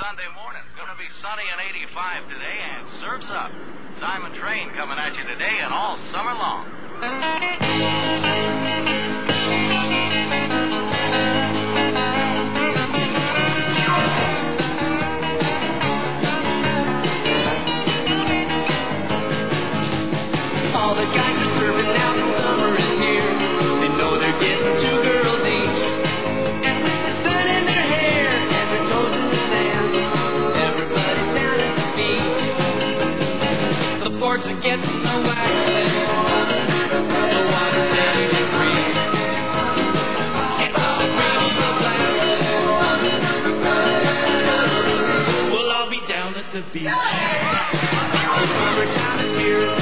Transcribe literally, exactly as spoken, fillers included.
Sunday morning. Going to be sunny and eighty-five today, and surf's up. Time and Train coming at you today and all summer long. All the guys are surfing now that summer is here. They know they're getting two girls each. And with the sun in their hair and their toes in the sand, everybody's down at the beach. The boards are getting no access. The water's ready to breathe. And all the reels are blasted. We'll all be down at the beach. The summertime is here.